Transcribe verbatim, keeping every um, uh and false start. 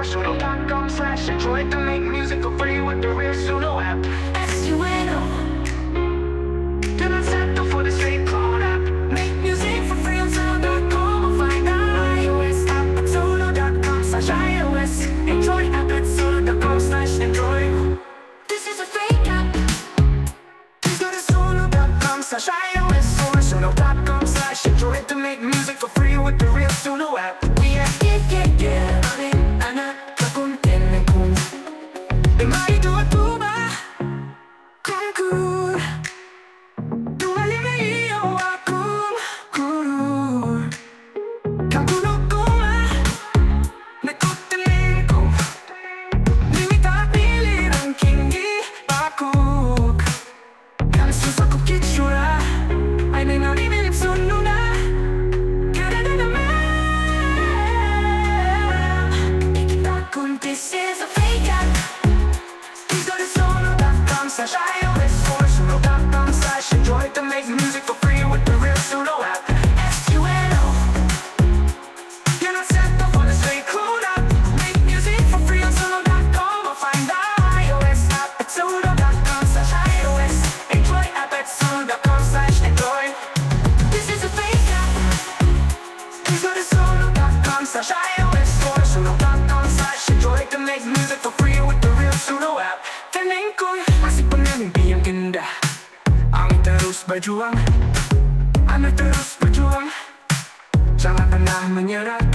Suno dot com slash Android to make music for free with the real Suno app. S U N O. Do not settle for the straight cloud app. Make music for free on Suno dot com or find the iOS app at Suno dot com slash iOS. Android app at Suno dot com slash Android. This is a fake app. Please go to Suno dot com slash iOS or Suno dot com slash Android to make music for free with the real Suno app. Yeah, yeah, yeah, yeah. Amin, ana, kakuntin kung di maituwa ba? Kungkur Tuwali na iyo akong kurur Kakulog ko ma Nagkutiling ko Limita pilir ang kingi Bakuk Kan susakok kitsura Ay nanganimilip sununa Karada naman Ikita this is a fake app. Please go to Suno dot com slash iOS or Suno dot com slash Android to make music for free with the real Suno app. S U N O. You're not set up for the straight code app. Make music for free on Suno dot com or find the iOS app at Suno dot com slash iOS. Android app at Suno dot com slash Android. This is a fake app. Please go to Suno dot com slash iOS or Suno dot com slash Android to make music for free with the real Suno app. Feeling ko'y masih penampi yang ganda. Ang terus berjuang, ang terus berjuang. Jangan pernah menyerah.